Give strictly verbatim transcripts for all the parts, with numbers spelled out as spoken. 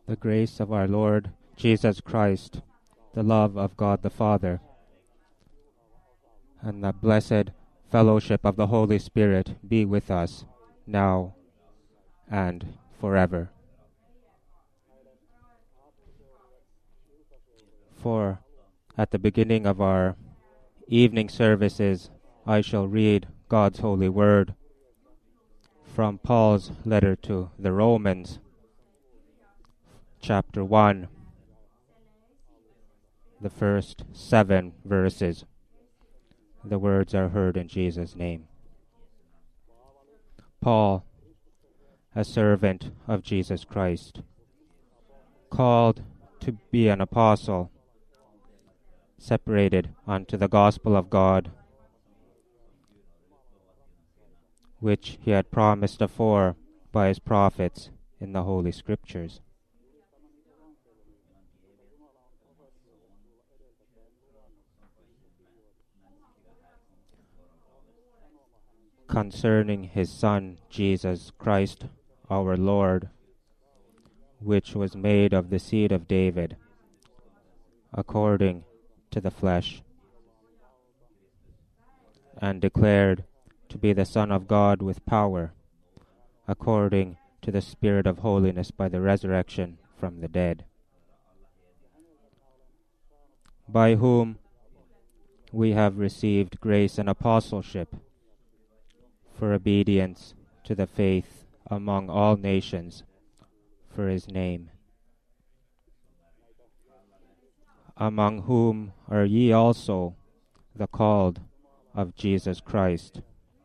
The grace of our Lord Jesus Christ, the love of God the Father, and the blessed fellowship of the Holy Spirit be with us now and forever. For at the beginning of our evening services, I shall read God's holy word from Paul's letter to the Romans, chapter one, the first seven verses. The words are heard in Jesus' name. Paul, a servant of Jesus Christ, called to be an apostle, separated unto the gospel of God, which he had promised afore by his prophets in the Holy Scriptures, concerning his Son, Jesus Christ, our Lord, which was made of the seed of David, according to the flesh, and declared to be the Son of God with power, according to the Spirit of holiness by the resurrection from the dead, by whom we have received grace and apostleship for obedience to the faith among all nations for his name, among whom are ye also the called of Jesus Christ.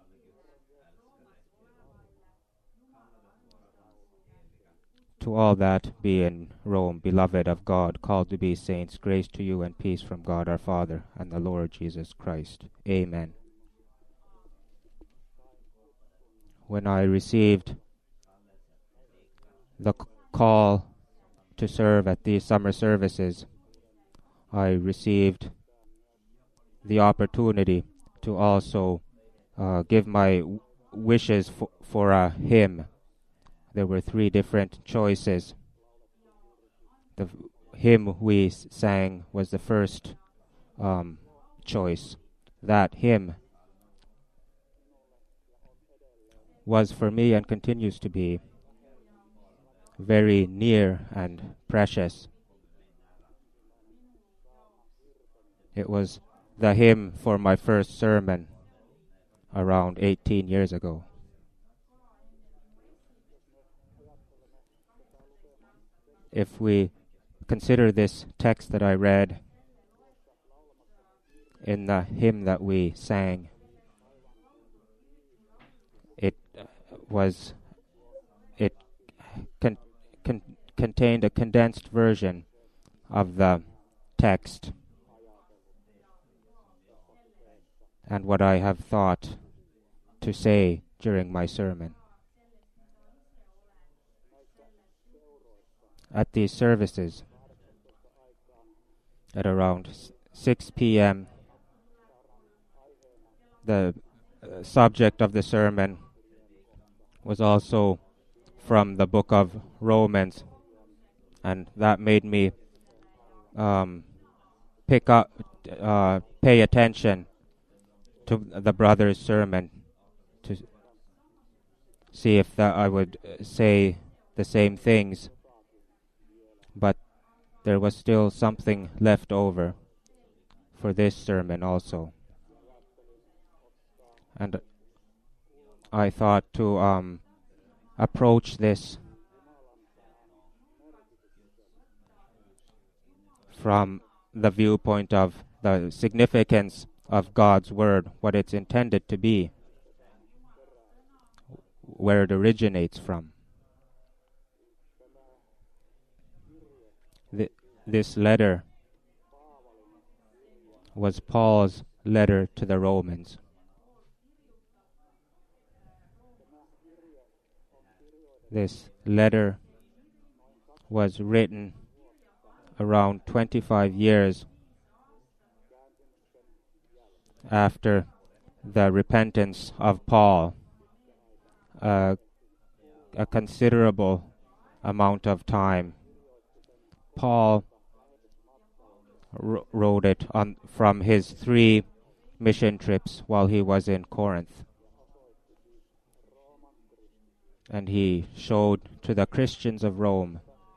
To all that be in Rome, beloved of God, called to be saints, grace to you and peace from God our Father and the Lord Jesus Christ. Amen. When I received the c- call to serve at these summer services, I received the opportunity to also uh, give my w- wishes f- for a hymn. There were three different choices. The f- hymn we s- sang was the first um, choice. That hymn was for me and continues to be very near and precious. It was the hymn for my first sermon around eighteen years ago. If we consider this text that I read in the hymn that we sang, it was it con- con- contained a condensed version of the text and what I have thought to say during my sermon. At these services, at around six p.m., the uh, subject of the sermon was also from the book of Romans, and that made me um, pick up, uh, pay attention to the brother's sermon to see if that I would say the same things, but there was still something left over for this sermon also. And I thought to um, approach this from the viewpoint of the significance of God's Word, what it's intended to be, where it originates from. Th- this letter was Paul's letter to the Romans. This letter was written around twenty-five years after the repentance of Paul, uh, a considerable amount of time Paul wrote it on from his three mission trips while he was in Corinth. And he showed to the Christians of Rome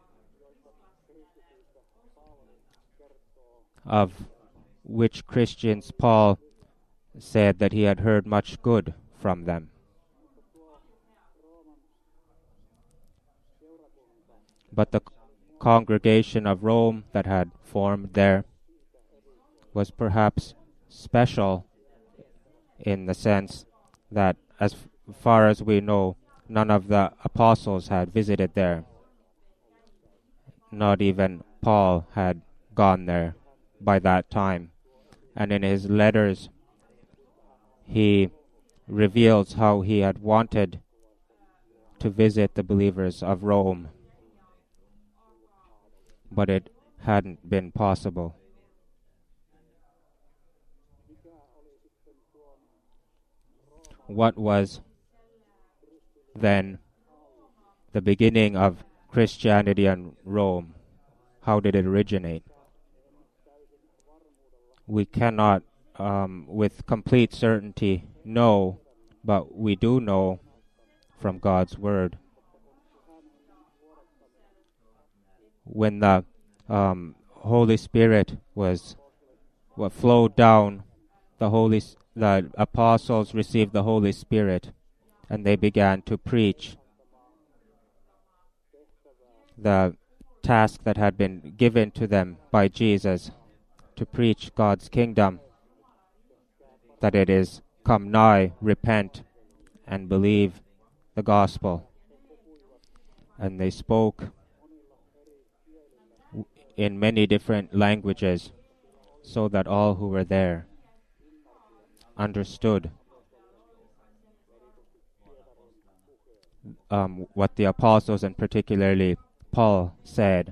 of which Christians Paul said that he had heard much good from them. But the congregation of Rome that had formed there was perhaps special in the sense that, as far as we know, none of the apostles had visited there. Not even Paul had gone there by that time. And in his letters, he reveals how he had wanted to visit the believers of Rome, but it hadn't been possible. What was then the beginning of Christianity in Rome? How did it originate? We cannot, um, with complete certainty, know, but we do know from God's Word. When the um, Holy Spirit was what flowed down, the Holy the apostles received the Holy Spirit, and they began to preach the task that had been given to them by Jesus, to preach God's kingdom, that it is come nigh, repent, and believe the gospel. And they spoke in many different languages, so that all who were there understood um, what the apostles, and particularly Paul, said.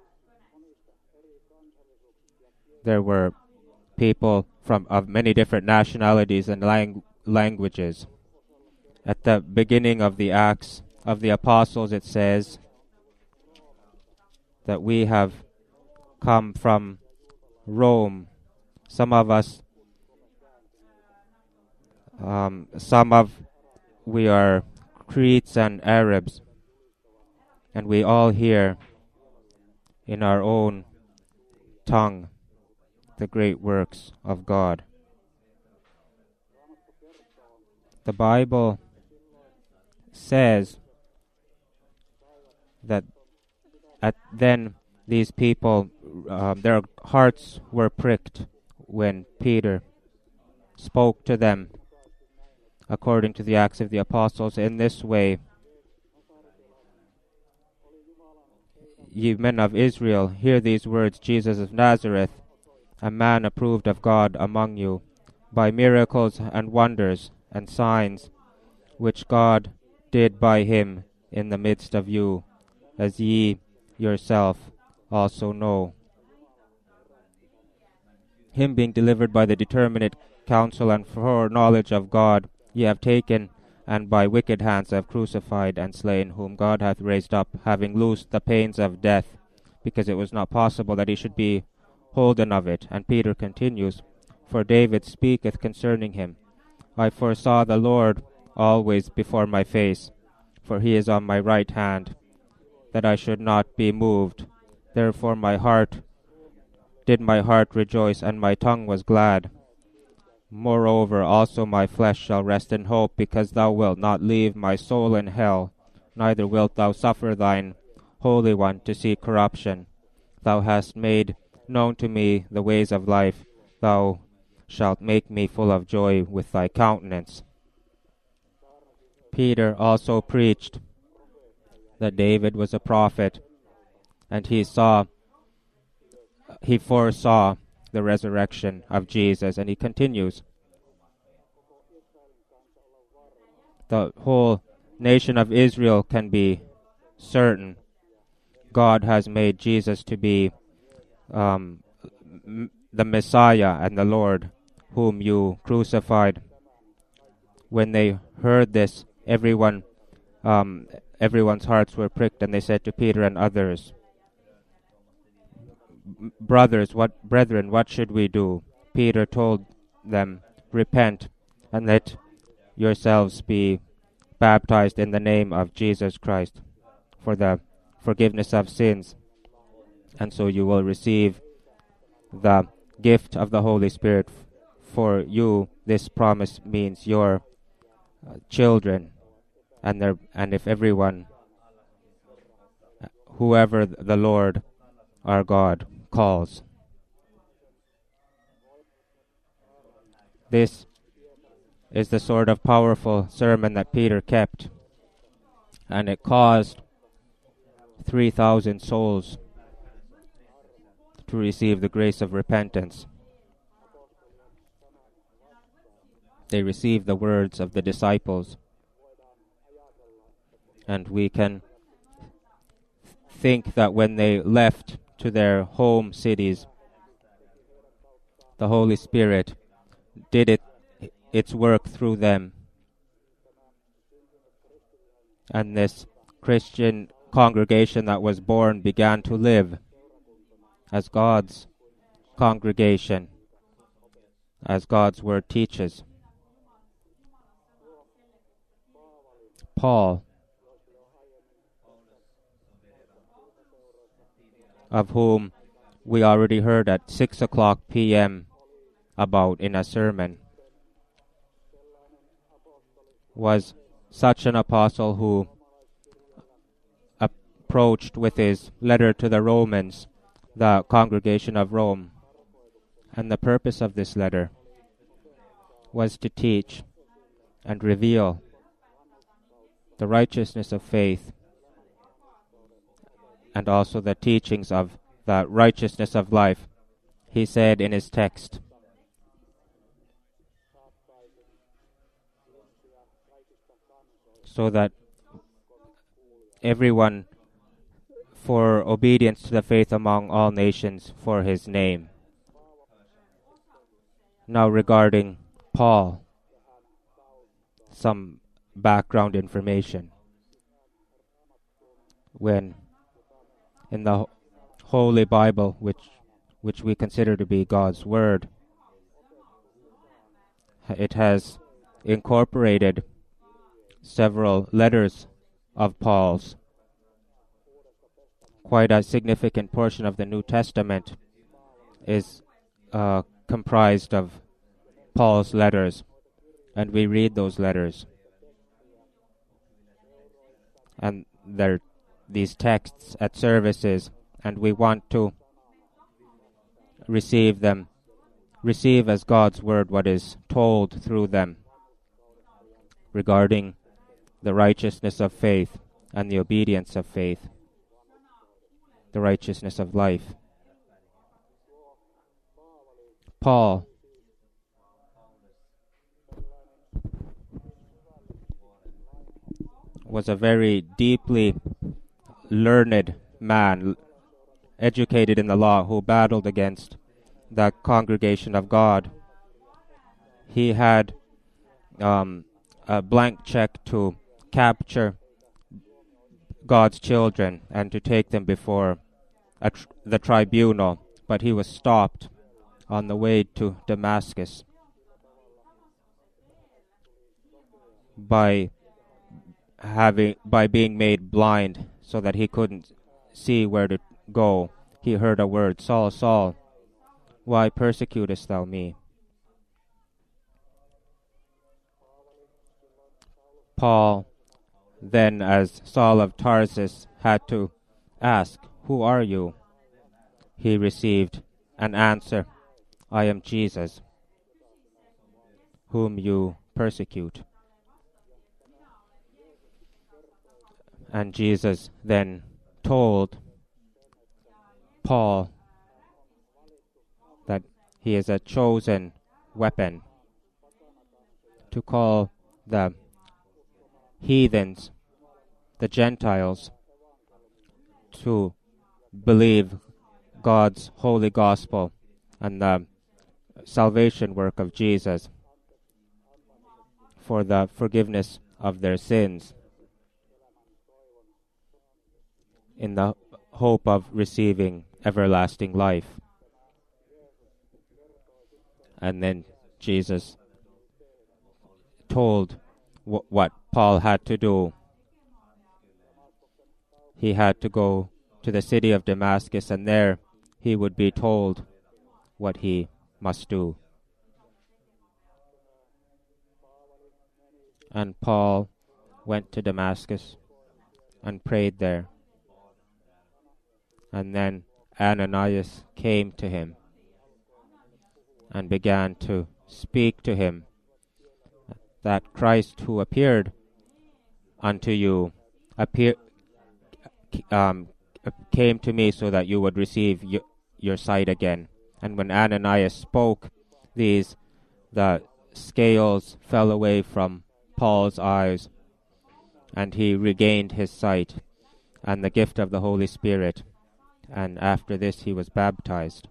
There were people from of many different nationalities and lang- languages. At the beginning of the Acts of the Apostles, it says that we have come from Rome. Some of us, um, some of we are Cretes and Arabs, and we all hear in our own tongue the great works of God. The Bible says that at then these people, uh, their hearts were pricked when Peter spoke to them according to the Acts of the Apostles in this way: Ye men of Israel, hear these words, Jesus of Nazareth, a man approved of God among you, by miracles and wonders and signs, which God did by him in the midst of you, as ye yourself also know. Him being delivered by the determinate counsel and foreknowledge of God, ye have taken, and by wicked hands have crucified and slain, whom God hath raised up, having loosed the pains of death, because it was not possible that he should be holden of it. And Peter continues, For David speaketh concerning him, I foresaw the Lord always before my face, for he is on my right hand, that I should not be moved. Therefore my heart did my heart rejoice, and my tongue was glad. Moreover also my flesh shall rest in hope, because thou wilt not leave my soul in hell, neither wilt thou suffer thine Holy One to see corruption. Thou hast made known to me the ways of life. Thou shalt make me full of joy with thy countenance. Peter also preached that David was a prophet, and he saw, he foresaw the resurrection of Jesus. And he continues, the whole nation of Israel can be certain God has made Jesus to be um, m- the Messiah and the Lord whom you crucified. When they heard this, everyone, um, everyone's hearts were pricked, and they said to Peter and others, brothers, what brethren, what should we do? Peter told them, repent and let yourselves be baptized in the name of Jesus Christ for the forgiveness of sins, and so you will receive the gift of the Holy Spirit. For you, this promise means your uh, children, and their, and if everyone, whoever the Lord our God calls. This is the sort of powerful sermon that Peter kept, and it caused three thousand souls to receive the grace of repentance. They received the words of the disciples, and we can think that when they left to their home cities, the Holy Spirit did it its work through them, and this Christian congregation that was born began to live as God's congregation, as God's word teaches. Paul, of whom we already heard at six o'clock p.m. about in a sermon, was such an apostle who approached with his letter to the Romans, the congregation of Rome. And the purpose of this letter was to teach and reveal the righteousness of faith, and also the teachings of the righteousness of life. He said in his text, so that everyone for obedience to the faith among all nations for his name. Now regarding Paul, some background information. When in the Holy Bible, which which we consider to be God's Word, it has incorporated several letters of Paul's. Quite a significant portion of the New Testament is uh, comprised of Paul's letters, and we read those letters. And they're these texts at services, and we want to receive them, receive as God's word what is told through them regarding the righteousness of faith and the obedience of faith, the righteousness of life. Paul was a very deeply learned man, educated in the law, who battled against the congregation of God. He had um, a blank check to capture God's children and to take them before a tr- the tribunal, but he was stopped on the way to Damascus by having by being made blind, so that he couldn't see where to go. He heard a word, "Saul, Saul, why persecutest thou me?" Paul, then as Saul of Tarsus, had to ask, "Who are you?" He received an answer, "I am Jesus, whom you persecute." And Jesus then told Paul that he is a chosen weapon to call the heathens, the Gentiles, to believe God's holy gospel and the salvation work of Jesus for the forgiveness of their sins, in the hope of receiving everlasting life. And then Jesus told w- what Paul had to do. He had to go to the city of Damascus, and there he would be told what he must do. And Paul went to Damascus and prayed there. And then Ananias came to him and began to speak to him that Christ who appeared unto you appear, um, came to me so that you would receive y- your sight again. And when Ananias spoke these, the scales fell away from Paul's eyes, and he regained his sight and the gift of the Holy Spirit. And after this he was baptized.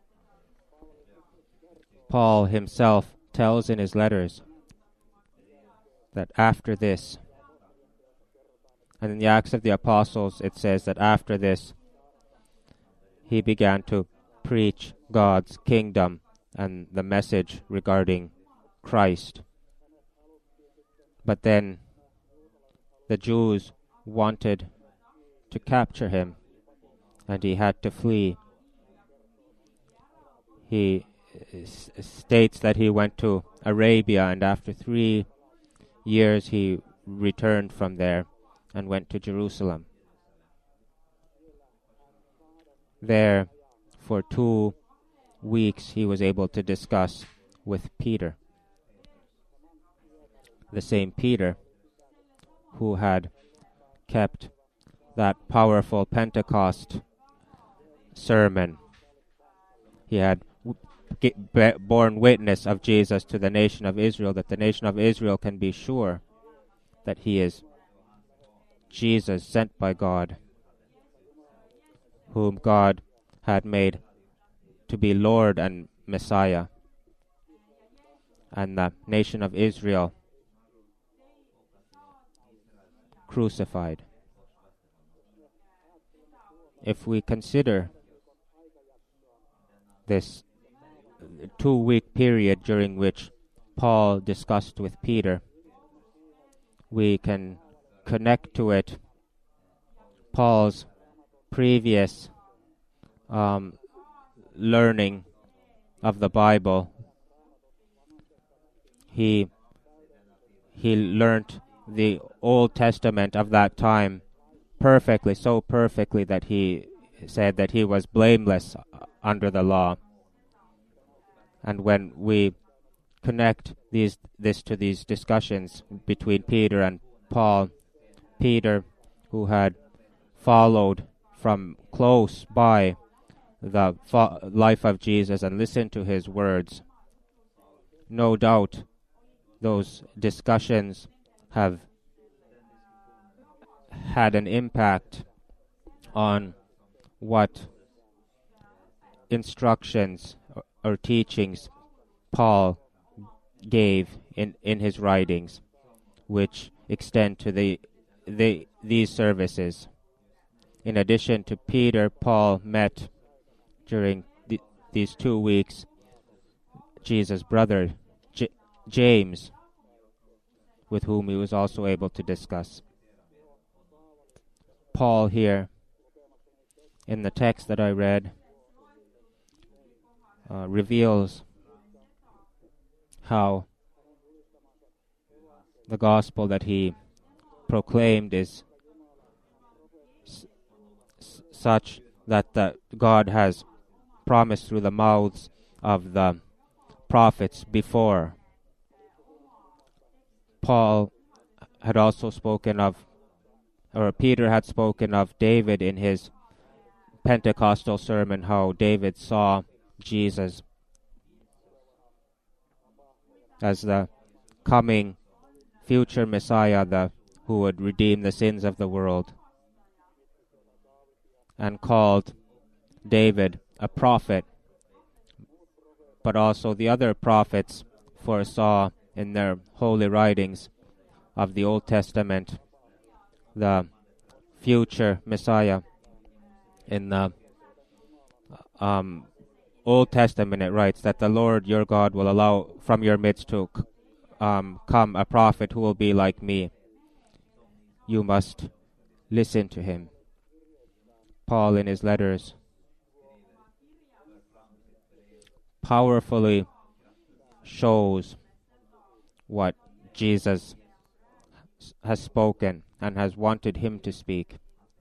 Paul himself tells in his letters that after this, and in the Acts of the Apostles it says that after this he began to preach God's kingdom and the message regarding Christ. But then the Jews wanted to capture him, and he had to flee. He s- states that he went to Arabia, and after three years he returned from there and went to Jerusalem. There, for two weeks, he was able to discuss with Peter, the same Peter who had kept that powerful Pentecost sermon. He had w- get, be, borne witness of Jesus to the nation of Israel, that the nation of Israel can be sure that he is Jesus sent by God, whom God had made to be Lord and Messiah. And the nation of Israel crucified. If we consider this two-week period during which Paul discussed with Peter, we can connect to it Paul's previous um, learning of the Bible. He he learnt the Old Testament of that time perfectly, so perfectly that he said that he was blameless under the law. And when we connect these this to these discussions between Peter and Paul, Peter, who had followed from close by the fo- life of Jesus and listened to his words, no doubt those discussions have had an impact on what instructions or, or teachings Paul gave in, in his writings, which extend to the, the these services. In addition to Peter, Paul met during the, these two weeks Jesus' brother J- James, with whom he was also able to discuss. Paul here, in the text that I read, uh, reveals how the gospel that he proclaimed is s- s- such that the God has promised through the mouths of the prophets before. Paul had also spoken of, or Peter had spoken of David in his Pentecostal sermon, how David saw Jesus as the coming future Messiah, the who would redeem the sins of the world, and called David a prophet. But also the other prophets foresaw in their holy writings of the Old Testament the future Messiah in the um, Old Testament, it writes that the Lord your God will allow from your midst to c- um, come a prophet who will be like me. You must listen to him. Paul, in his letters, powerfully shows what Jesus s- has spoken and has wanted him to speak.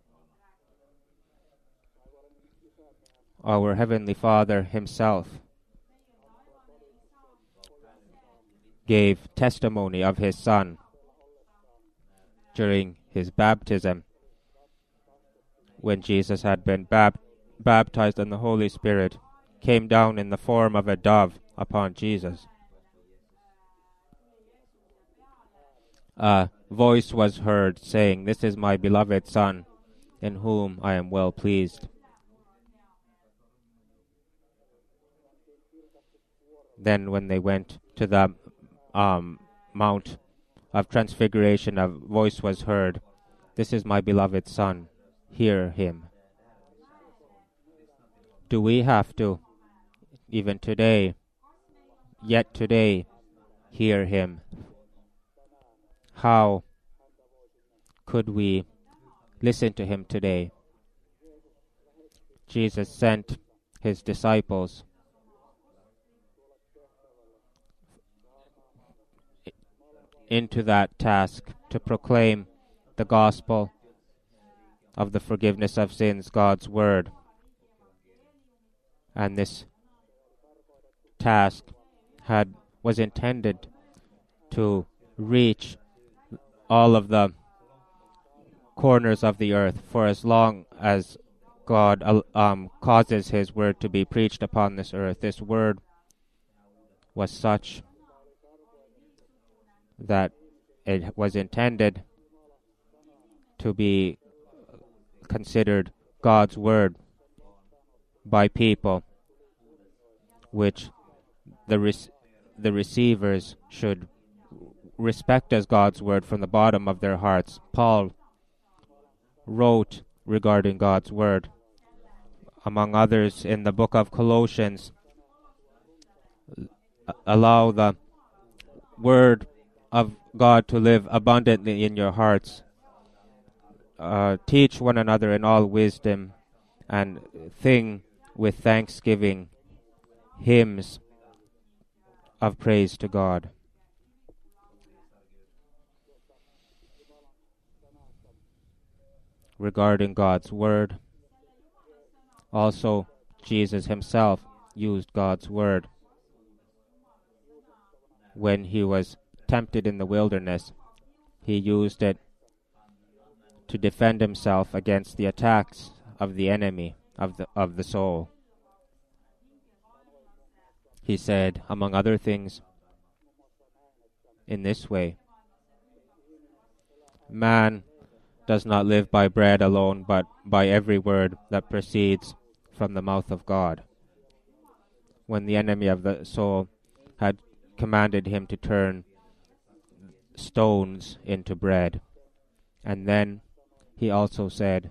Our Heavenly Father himself gave testimony of his Son during his baptism, when Jesus had been bab- baptized in the Holy Spirit, came down in the form of a dove upon Jesus. A voice was heard saying, "This is my beloved Son, in whom I am well pleased." Then when they went to the um, Mount of Transfiguration, a voice was heard, "This is my beloved Son, hear him." Do we have to, even today, yet today, hear him? How could we listen to him today? Jesus sent his disciples into that task to proclaim the gospel of the forgiveness of sins, God's word. And this task had was intended to reach all of the corners of the earth for as long as God uh, um, causes his word to be preached upon this earth. This word was such that it was intended to be considered God's word by people, which the rec- the receivers should respect as God's word from the bottom of their hearts. Paul wrote regarding God's word, among others, in the book of Colossians, allow the word of God to live abundantly in your hearts. Uh, teach one another in all wisdom, and sing with thanksgiving hymns of praise to God. Regarding God's word, also Jesus himself used God's word when he was tempted in the wilderness. He used it to defend himself against the attacks of the enemy of the of the soul. He said, among other things, in this way, "Man does not live by bread alone, but by every word that proceeds from the mouth of God." When the enemy of the soul had commanded him to turn stones into bread. And then he also said,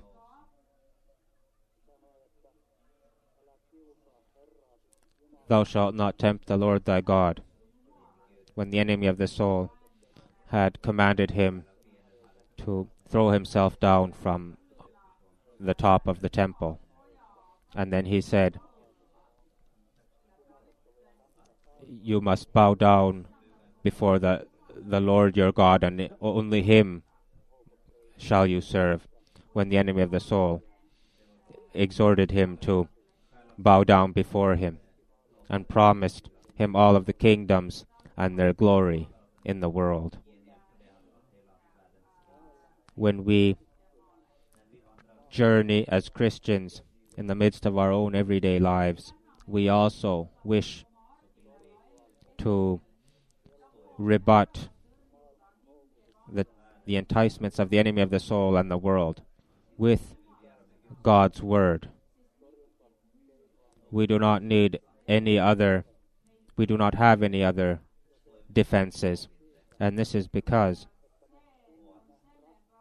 "Thou shalt not tempt the Lord thy God," when the enemy of the soul had commanded him to throw himself down from the top of the temple. And then he said, "You must bow down before the the Lord your God, and only him shall you serve," when the enemy of the soul exhorted him to bow down before him and promised him all of the kingdoms and their glory in the world. When we journey as Christians in the midst of our own everyday lives, we also wish to rebut the, the enticements of the enemy of the soul and the world with God's word. We do not need any other, we do not have any other defenses. And this is because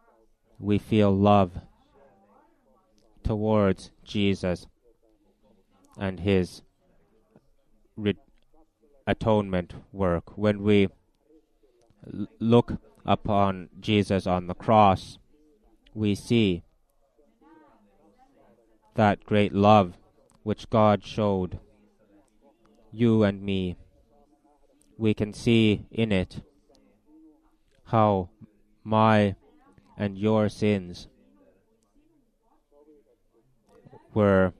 we feel love towards Jesus and his re- atonement work. When we l- look upon Jesus on the cross, we see that great love which God showed you and me. We can see in it how my and your sins were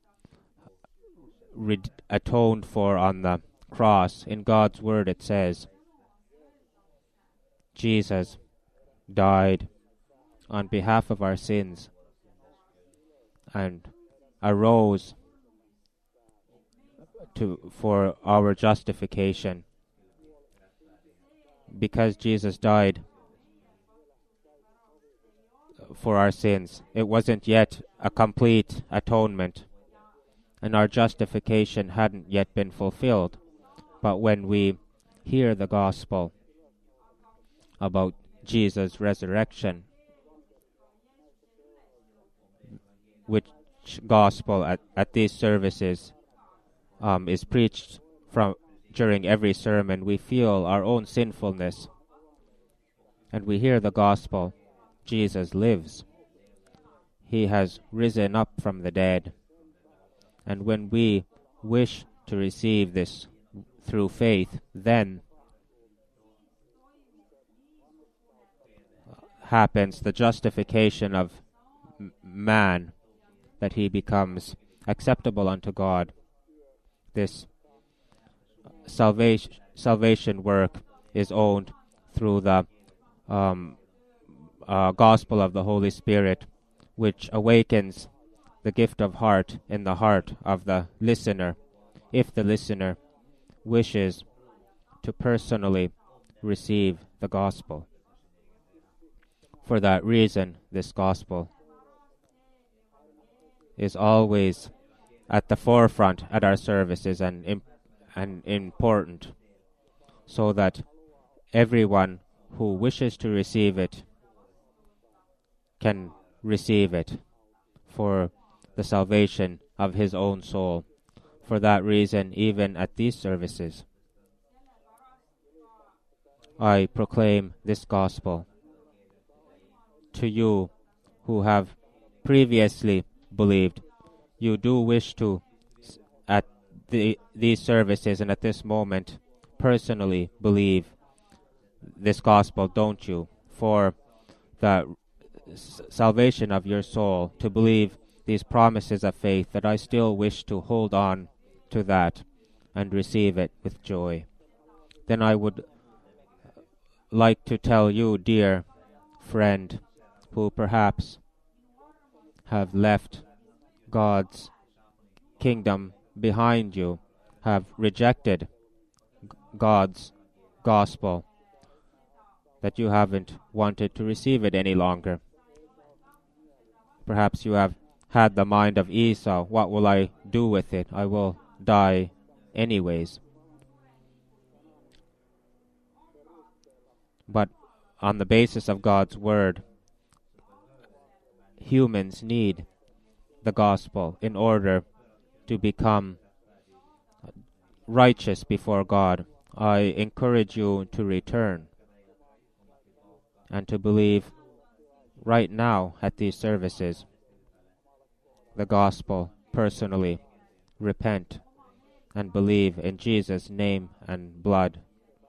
red- atoned for on the cross. In God's word it says, Jesus died on behalf of our sins and arose to for our justification. Because Jesus died for our sins, it wasn't yet a complete atonement, and our justification hadn't yet been fulfilled. But when we hear the gospel about Jesus' resurrection, which gospel at, at these services um, is preached from during every sermon, we feel our own sinfulness, and we hear the gospel. Jesus lives. He has risen up from the dead. And when we wish to receive this through faith, then happens the justification of m- man, that he becomes acceptable unto God. This salvation salvation work is owned through the um, uh, gospel of the Holy Spirit, which awakens the gift of heart in the heart of the listener, if the listener wishes to personally receive the gospel. For that reason, this gospel is always at the forefront at our services and imp- and important, so that everyone who wishes to receive it can receive it for the salvation of his own soul. For that reason, even at these services, I proclaim this gospel to you who have previously believed. You do wish to, at the, these services and at this moment, personally believe this gospel, don't you? For the s- salvation of your soul, to believe these promises of faith, that I still wish to hold on to that and receive it with joy. Then I would like to tell you, dear friend, who perhaps have left God's kingdom behind you, have rejected God's gospel, that you haven't wanted to receive it any longer. Perhaps you have had the mind of Esau. What will I do with it? I will die anyways. But on the basis of God's word, humans need the gospel in order to become righteous before God. I encourage you to return and to believe right now at these services the gospel personally. Repent and believe in Jesus' name and blood.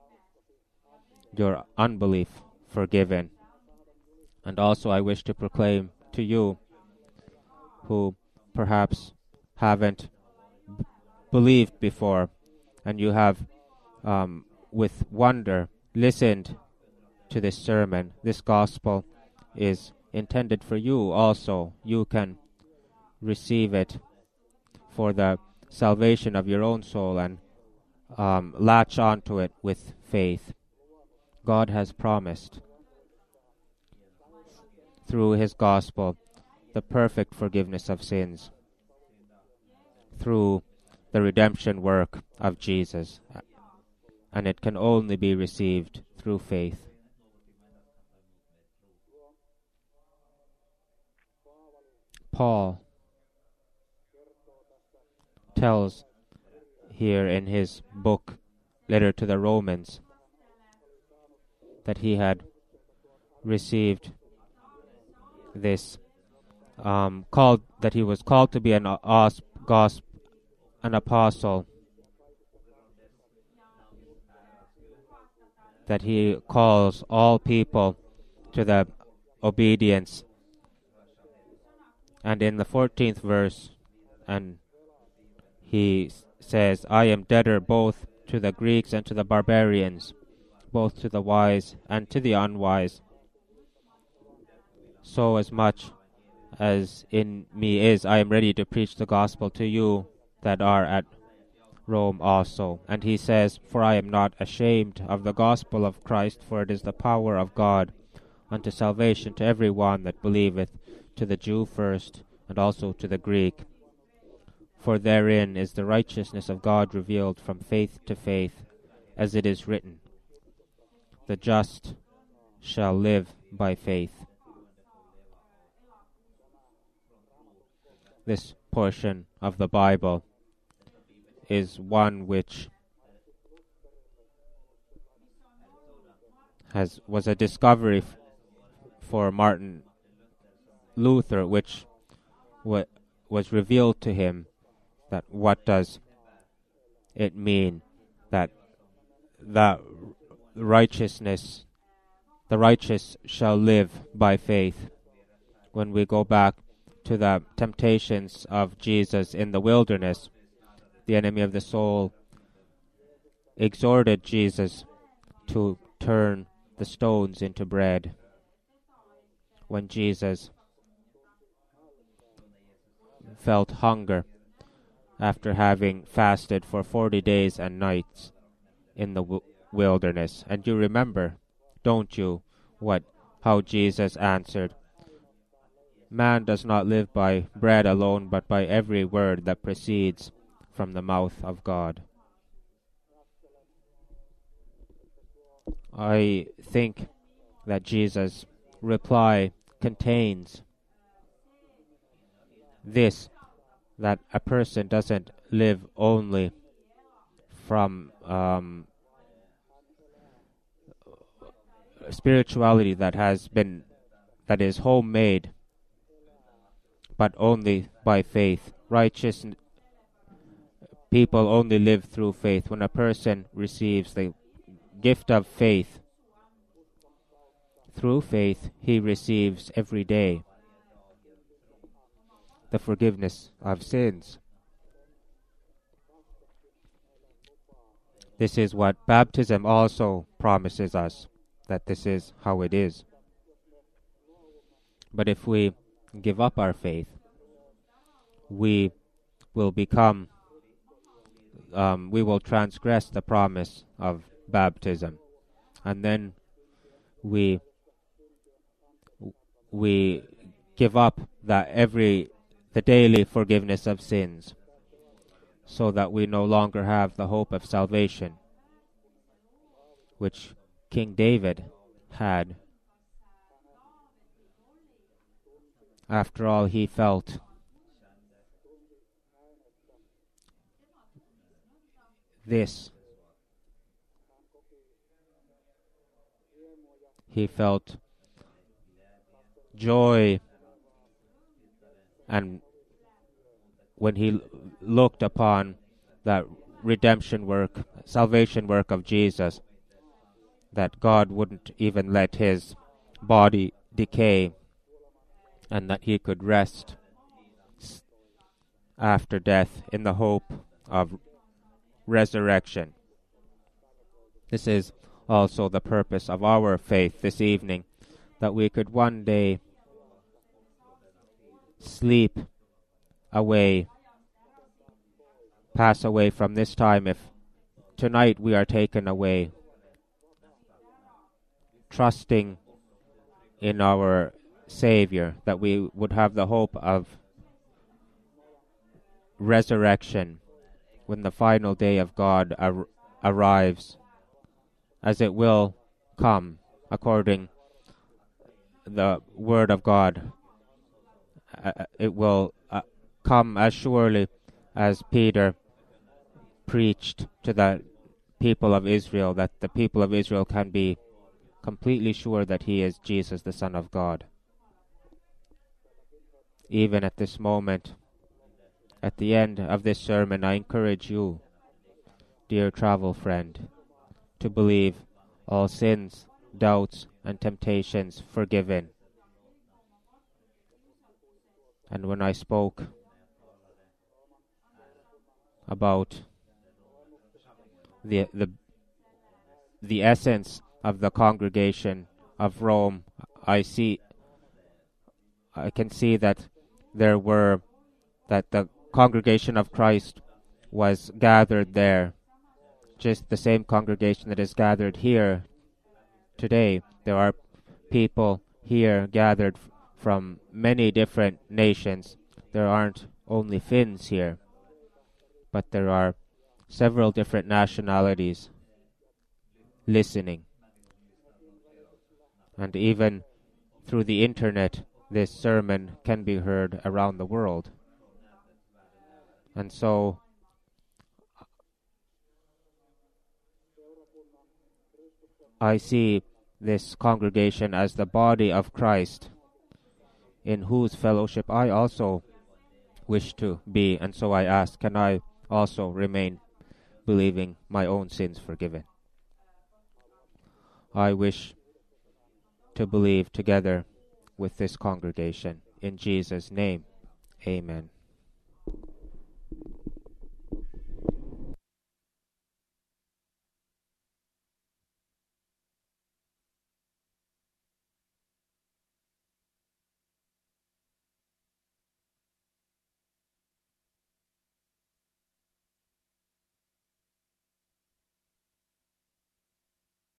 Your unbelief forgiven. And also I wish to proclaim to you who perhaps haven't b- believed before, and you have um, with wonder listened to this sermon. This gospel is intended for you also. You can receive it for the salvation of your own soul and um, latch onto it with faith. God has promised through his gospel the perfect forgiveness of sins through the redemption work of Jesus, and it can only be received through faith. Paul tells here in his book, Letter to the Romans, that he had received this um, called that he was called to be an os- gosp- an apostle, that he calls all people to the obedience. And in the fourteenth verse, and he s- says, I am debtor both to the Greeks and to the barbarians, both to the wise and to the unwise. So as much as in me is, I am ready to preach the gospel to you that are at Rome also. And he says, For I am not ashamed of the gospel of Christ, for it is the power of God unto salvation to every one that believeth, to the Jew first, and also to the Greek. For therein is the righteousness of God revealed from faith to faith, as it is written, The just shall live by faith. This portion of the Bible is one which has was a discovery f- for Martin Luther, which wa- was revealed to him, that what does it mean that the righteousness, the righteous shall live by faith. When we go back to the temptations of Jesus in the wilderness, the enemy of the soul exhorted Jesus to turn the stones into bread. When Jesus felt hunger after having fasted for forty days and nights in the w- wilderness. And you remember, don't you, what how Jesus answered, Man does not live by bread alone, but by every word that proceeds from the mouth of God. I think that Jesus' reply contains this, that a person doesn't live only from um, spirituality that has been, that is homemade, but only by faith. Righteous people only live through faith. When a person receives the gift of faith, through faith he receives every day the forgiveness of sins. This is what baptism also promises us, that this is how it is. But if we give up our faith, we will become, um, we will transgress the promise of baptism, and then we we give up that every the daily forgiveness of sins, so that we no longer have the hope of salvation, which King David had. After all, he felt this. He felt joy, and when he l- looked upon that redemption work, salvation work of Jesus, that God wouldn't even let his body decay, and that he could rest s- after death in the hope of resurrection. This is also the purpose of our faith this evening, that we could one day sleep away, pass away from this time. If tonight we are taken away, trusting in our Savior, that we would have the hope of resurrection when the final day of God ar- arrives, as it will come according the word of God. Uh, it will uh, come as surely as Peter preached to the people of Israel, that the people of Israel can be completely sure that he is Jesus, the Son of God. Even at this moment, at the end of this sermon, I encourage you, dear travel friend, to believe all sins, doubts, and temptations forgiven. And when I spoke about the the the essence of the congregation of Rome, I see I can see that there were that the congregation of Christ was gathered there, just the same congregation that is gathered here today. There are people here gathered f- from many different nations. There aren't only Finns here, but there are several different nationalities listening. And even through the internet, this sermon can be heard around the world. And so I see this congregation as the body of Christ, in whose fellowship I also wish to be. And so I ask, can I also remain believing my own sins forgiven? I wish to believe together with this congregation. In Jesus' name, amen.